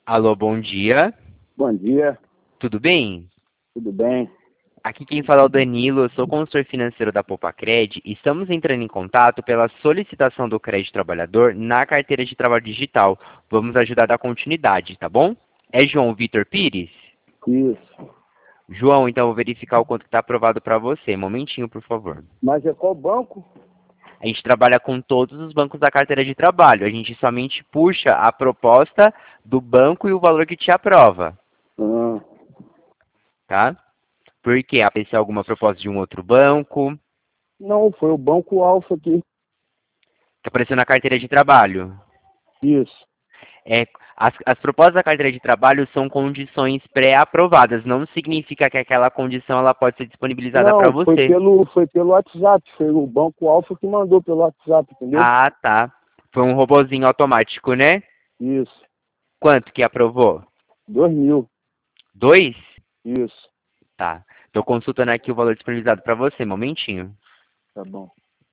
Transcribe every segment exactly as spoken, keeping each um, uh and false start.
Alô, bom dia. Bom dia, Tudo bem? tudo bem? Aqui quem fala é o Danilo, eu sou consultor financeiro da Popacred e estamos entrando em contato pela solicitação do crédito trabalhador na carteira de trabalho digital. Vamos ajudar a dar continuidade, tá bom? É João Vitor Pires? Isso. João, então eu vou verificar o quanto está aprovado para você. Momentinho, por favor. Mas é qual banco? A gente trabalha com todos os bancos da carteira de trabalho. A gente somente puxa a proposta do banco e o valor que te aprova, Ah, tá? Porque apareceu alguma proposta de um outro banco, não, foi o Banco Alfa aqui. que apareceu na carteira de trabalho. Isso. É, as, as propostas da carteira de trabalho são condições pré-aprovadas. Não significa que aquela condição ela pode ser disponibilizada para Não, foi você. pelo, foi pelo WhatsApp. Foi o Banco Alfa que mandou pelo WhatsApp, entendeu? Ah, tá. Foi um robozinho automático, né? Isso. Quanto que aprovou? Dois mil. Dois? Isso. Tá. Estou consultando aqui o valor disponibilizado para você. Momentinho. Tá bom.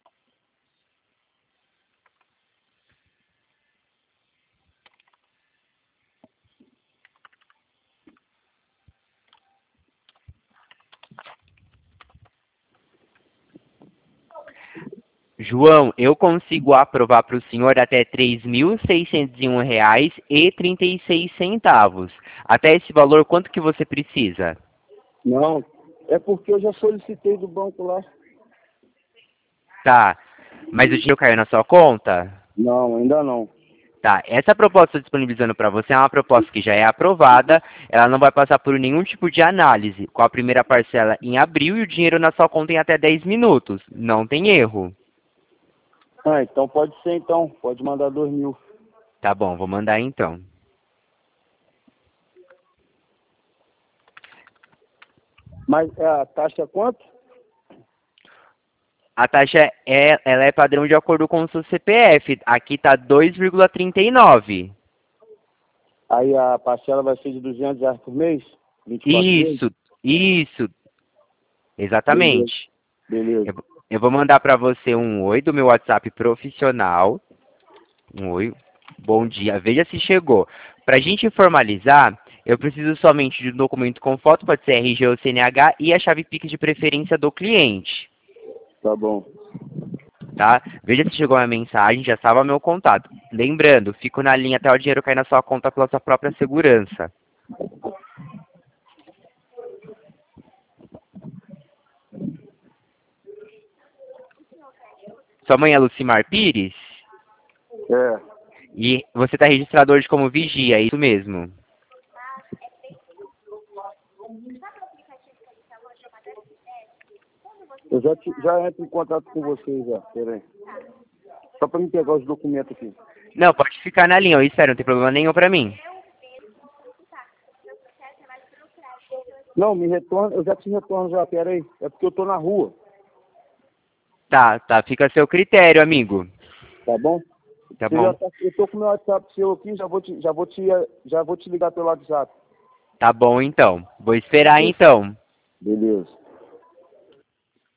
João, eu consigo aprovar para o senhor até três mil seiscentos e um reais e trinta e seis centavos. Até esse valor, quanto que você precisa? Não, é porque eu já solicitei do banco lá. Tá. Mas o dinheiro caiu na sua conta? Não, ainda não. Tá. Essa proposta disponibilizando para você é uma proposta que já é aprovada. Ela não vai passar por nenhum tipo de análise. Com a primeira parcela em abril e o dinheiro na sua conta em até dez minutos. Não tem erro. Ah, então pode ser então. Pode mandar dois mil. Tá bom, vou mandar então. Mas é, a taxa é quanto? A taxa é, ela é padrão de acordo com o seu C P F. Aqui tá dois vírgula trinta e nove. Aí a parcela vai ser de duzentos reais por mês? vinte e quatro vezes? Isso, isso, Beleza, exatamente. beleza. Eu, eu vou mandar para você um oi do meu WhatsApp profissional. Um oi, bom dia, veja se chegou. Para a gente formalizar, eu preciso somente de um documento com foto, pode ser R G ou C N H, e a chave Pix de preferência do cliente. Tá bom. Tá? Veja se chegou a minha mensagem, já salva meu contato. Lembrando, fico na linha até o dinheiro cair na sua conta pela sua própria segurança. Sua mãe é Lucimar Pires? É, E você está registrado hoje como vigia, é isso mesmo? eu já, te- já entro em contato com vocês já. Pera aí. Só para me pegar os documentos aqui. Não, pode ficar na linha, eu espero, não tem problema nenhum pra mim. Não, me retorna, eu já te retorno já, pera aí. É porque eu tô na rua, Tá, tá, fica a seu critério, amigo. tá bom? Tá Você já bom? tá, eu tô com o meu WhatsApp seu aqui, já vou te, já vou te, já vou te ligar pelo WhatsApp. Tá bom então. Vou esperar então. Beleza.